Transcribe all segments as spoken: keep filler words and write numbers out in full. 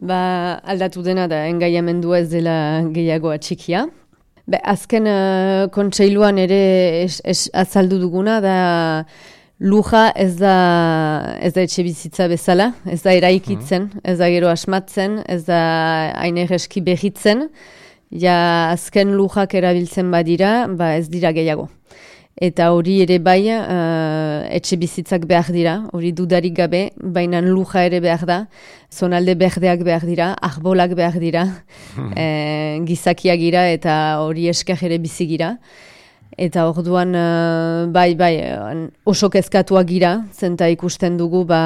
Ba, aldatu dena da, engaiamendua ez dela gehiago atxikia. Be, azken uh, kontseiluan ere es, es, azaldu duguna da luja ez da, ez da etxe bizitza bezala, ez da eraikitzen, mm. ez da gero asmatzen, ez da hain erreski behitzen. Ja, azken lujak erabiltzen badira, ba ez dira gehiago. Eta hori ere bai uh, etxe bizitzak behar dira, hori dudarik gabe, baina luja ere behar da, zonalde berdeak behar dira, arbolak behar dira, e, gizakiak gira eta hori esker ere bizi gira. Eta orduan uh, bai, bai, oso kezkatuak gira, zenta ikusten dugu, ba,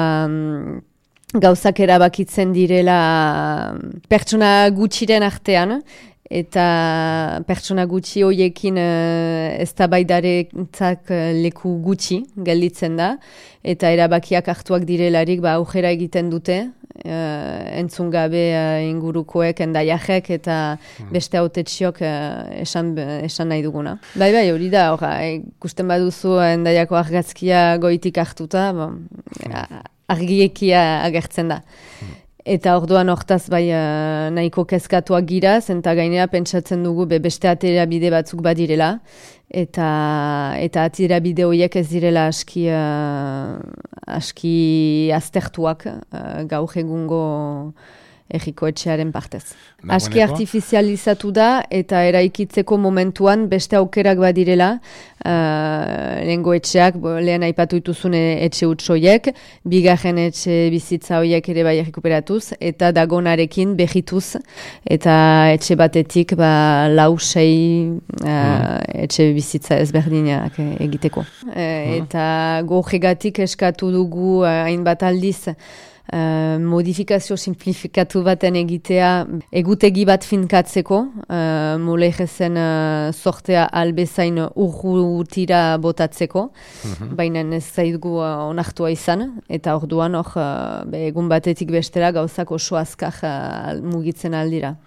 gauzak erabakitzen direla pertsona gutxiren artean, eta pertsona gutxi horiekin uh, eztabaidarentzat uh, leku gutxi gelditzen da, eta erabakiak hartuak direlarik ba, aurrera egiten dute, uh, entzun gabe uh, ingurukoek, endaiajek, eta beste hautetxiok uh, esan, esan nahi duguna. Bai, bai, hori da, hori, ikusten baduzu endaiako argazkia goitik hartuta, bon, argiekia agertzen da. Eta orduan hortaz bai uh, nahiko kezkatuak gira, zenta gainera pentsatzen dugu be beste atera bide batzuk badirela, eta eta atera bide horiek ez direla aski, uh, aski aztertuak uh, gaur egungo erriko etxearen partez. Nagoeneko? Aski artifizializatu da eta eraikitzeko momentuan beste aukerak badirela, uh, lehengo etxeak, bo, lehen aipatu dituzun etxe utxoiek, bigarren etxe bizitza horiek ere bai errekuperatuz, eta dagonarekin behituz, eta etxe batetik ba, lau sei uh, mm. etxe bizitza ezberdinak egiteko. Uh, mm. Eta gorregatik eskatu dugu uh, hainbat aldiz, Uh, modifikazio simplifikatu baten egitea egutegi bat finkatzeko, uh, molejezen uh, sortea albezain urrutira botatzeko, mm-hmm. baina ez zaigu uh, onartua izan, eta orduan hor uh, egun batetik bestera gauzak oso azkar uh, mugitzen aldira.